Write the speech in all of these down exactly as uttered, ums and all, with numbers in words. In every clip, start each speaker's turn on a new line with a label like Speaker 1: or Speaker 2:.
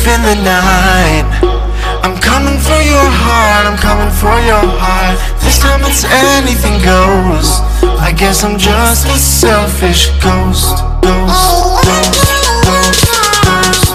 Speaker 1: in the night. I'm coming for your heart, I'm coming for your heart. This time it's anything goes. I guess I'm just a selfish ghost. Ghost, ghost, ghost, ghost.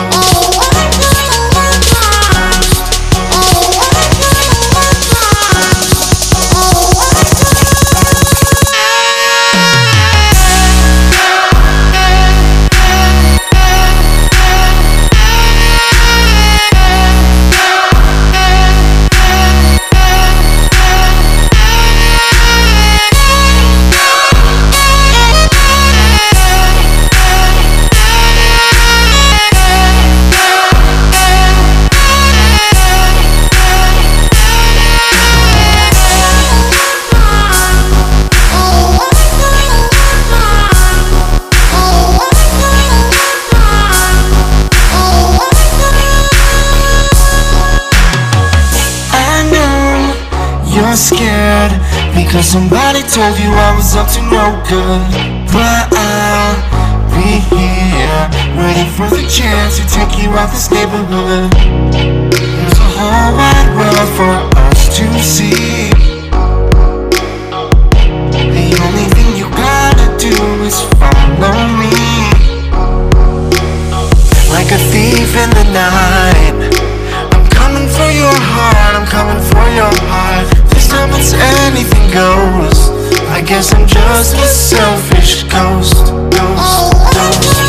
Speaker 1: You're scared because somebody told you I was up to no good. But I'll be here, waiting for the chance to take you out this neighborhood. There's a whole wide world for us to see. The only thing you gotta do is follow me. Like a thief in the night, I'm coming for your heart, I'm coming for your heart. This time it's anything goes. I guess I'm just a selfish ghost. Ghost, ghost.